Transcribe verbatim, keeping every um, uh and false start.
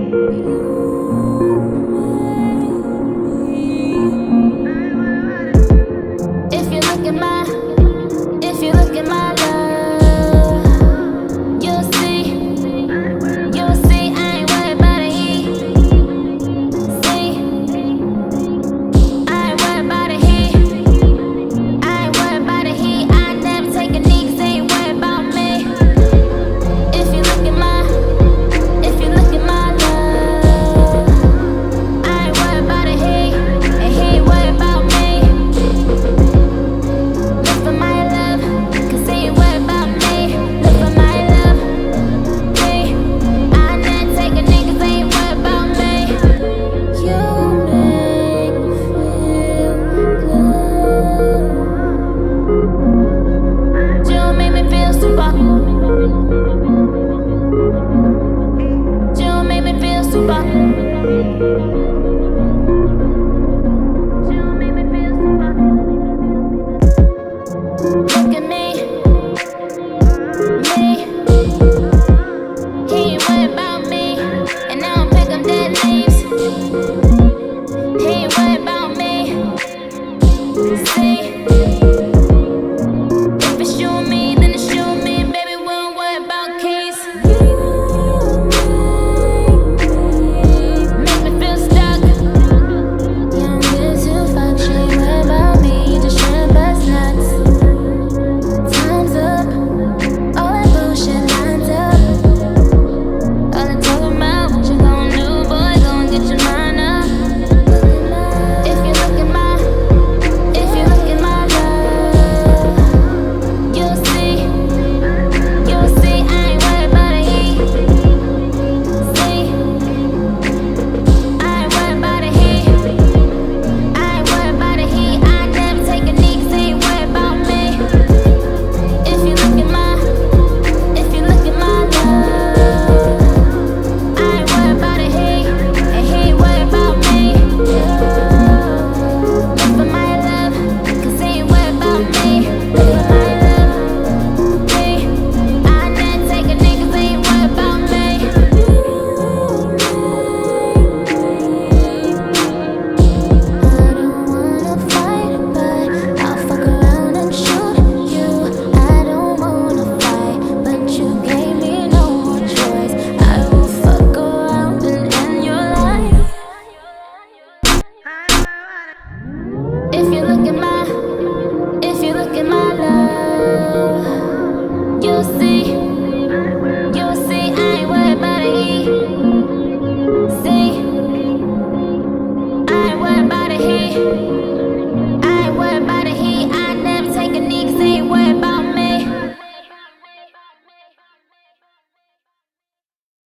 If you look at my, if you look at my love, you'll see, you'll see I ain't worried about a he. See, I ain't worried about a he. I ain't worried about a he. I never take a knee 'cause they ain't worried about me. If you look at my, if you look at my love, I ain't worried about a he, and he ain't worried about me. Look for my love, 'cause they ain't worried about me. Look for my love, me. I never take a knee 'cause they ain't worried about me. You make me feel good. You make me feel super. You make me feel super. You make me feel super. Look at me, me. He ain't worried about me, and I don't pick up dead leaves. He ain't worried about me. See, if it's you and me, then it's you and me, baby. We don't worry about keys. Make me feel stuck. You don't give two fucks. She ain't worried about me. You just tryna bust nuts. Time's up. All that bullshit lines up. All that talking about what you gon' do, boy, gon' get your mind up. If you look at my, if you look at my love, you'll see, you'll see I ain't worried about a he. See, I ain't worried about a he. I ain't worried about a he. I never take a knee 'cause they ain't worried about me. If you look at my, if you look at my love, I ain't worried about a he, and he ain't worried about me. Look for my love, 'cause they ain't worried about me. Look for my love, me. I never take a knee 'cause they ain't worried about me. I don't wanna fight, but I'll fuck around and shoot you. I don't wanna fight, but you gave me no more choice. I will fuck around and end your life. If you look at my, if you look at my love, you'll see, you'll see I ain't worried about a he. See, I ain't worried about a he.